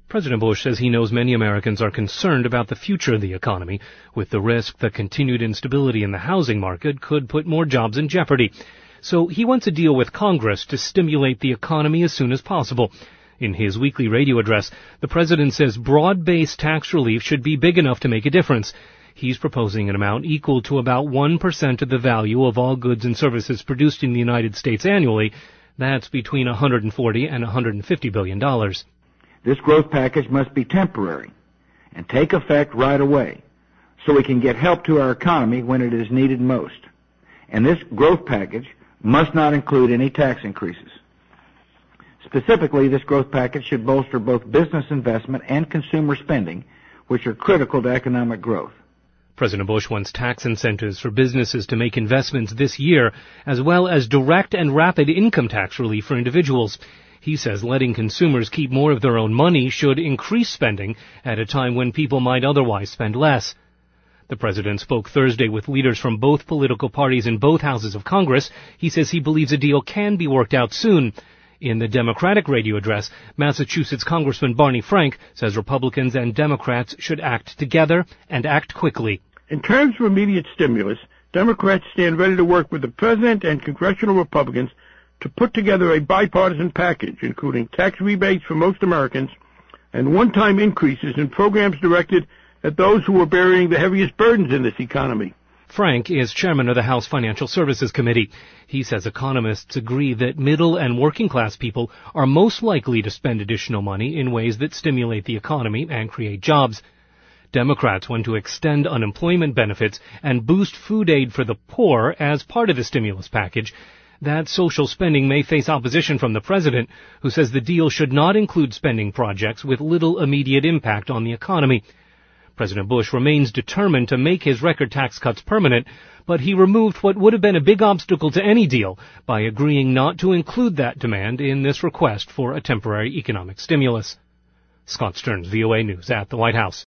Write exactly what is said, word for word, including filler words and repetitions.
President Bush says he knows many Americans are concerned about the future of the economy, with the risk that continued instability in the housing market could put more jobs in jeopardy. So he wants a deal with Congress to stimulate the economy as soon as possible. In his weekly radio address, the president says broad-based tax relief should be big enough to make a difference. He's proposing an amount equal to about one percent of the value of all goods and services produced in the United States annually. That's between one hundred forty and one hundred fifty billion dollars. This growth package must be temporary and take effect right away so we can get help to our economy when it is needed most. And this growth package must not include any tax increases. Specifically, this growth package should bolster both business investment and consumer spending, which are critical to economic growth. President Bush wants tax incentives for businesses to make investments this year, as well as direct and rapid income tax relief for individuals. He says letting consumers keep more of their own money should increase spending at a time when people might otherwise spend less. The president spoke Thursday with leaders from both political parties in both houses of Congress. He says he believes a deal can be worked out soon. In the Democratic radio address, Massachusetts Congressman Barney Frank says Republicans and Democrats should act together and act quickly. In terms of immediate stimulus, Democrats stand ready to work with the president and congressional Republicans to put together a bipartisan package, including tax rebates for most Americans and one-time increases in programs directed at those who are bearing the heaviest burdens in this economy. Frank is chairman of the House Financial Services Committee. He says economists agree that middle and working class people are most likely to spend additional money in ways that stimulate the economy and create jobs. Democrats want to extend unemployment benefits and boost food aid for the poor as part of the stimulus package. That social spending may face opposition from the president, who says the deal should not include spending projects with little immediate impact on the economy. President Bush remains determined to make his record tax cuts permanent, but he removed what would have been a big obstacle to any deal by agreeing not to include that demand in this request for a temporary economic stimulus. Scott Stearns, V O A News at the White House.